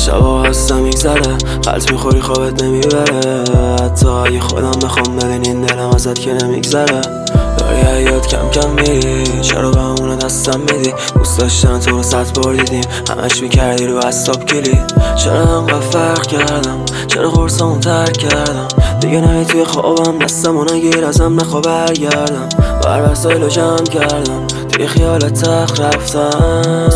شبا هستم میگذره، قلط میخوری خوابت نمیبره. حتی اگه خودم بخوام ببینین دلم ازت که نمیگذره. داری حیات کم کم میری، چرا به همونه دستم میدی؟ دوست داشتن تو رو 100 بار دیدیم، همش میکردی رو استاپ کلید. چرا انقدر فرق کردم؟ چرا قرصامو ترک کردم؟ دیگه نه توی خوابم دستمو نگیر ازم نخوا برگردم. بر وسایلو جمع کردم، توی خیالت تخت رفتم.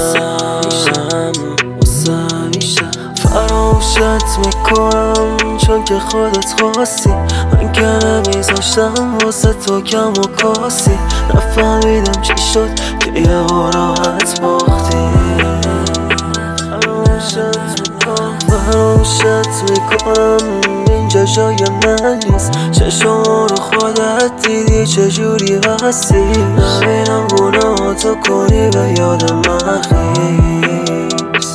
فراموشت میکنم چون که خودت خواستی، من که نمیذاشتم واسه تو کم و کاسی. نفهمیدم چی شد که یه راحت باختی. فراموشت میکنم اینجا جای من نیست. چشم رو خودت دیدی چجوری بستی. نبینم گناهاتو کنی به یاد من خیز.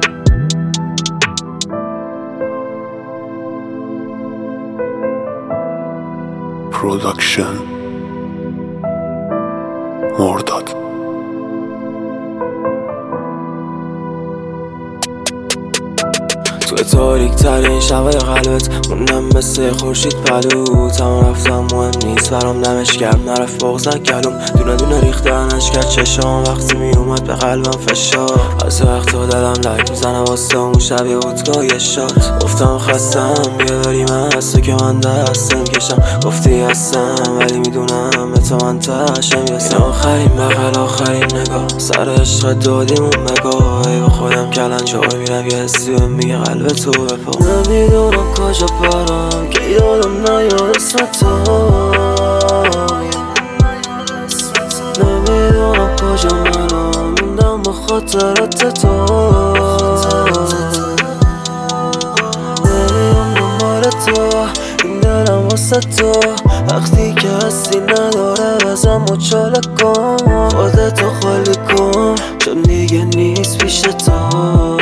پروداکشن مرداد. توی تاریک ترین شبای قلبت موندم مثل خورشید پلو. تمام رفتم مهم نیست برام دمش کرد، نرفت بغزن کلوم. دونه دونه ریختنش کرد چشام وقتی میومد به قلبم فشار. از وقتا دلم لک میزنه واسه اون شب یه بودگاه شاد. گفتم خستم بیا بریم از تو که من دستم کشم. گفتی هستم ولی میدونم به تو من تشم یستم. آخرین بغل آخرین نگاه سر عشق دادیمون بگاه. ای با خودم کلنجار میرم یه حسی بهم میگه قلب تو بپا. نمیدونم کجا برم که یادم نیاد اسم تو. نمیدونم کجا منم موندم با خاطرات تو. نمیدونم دنبال تو این دلم واسه تو. وقتی که هستی نداره بزن مچاله کن. خودتو خالی کن چون دیگه نیست پیش تو.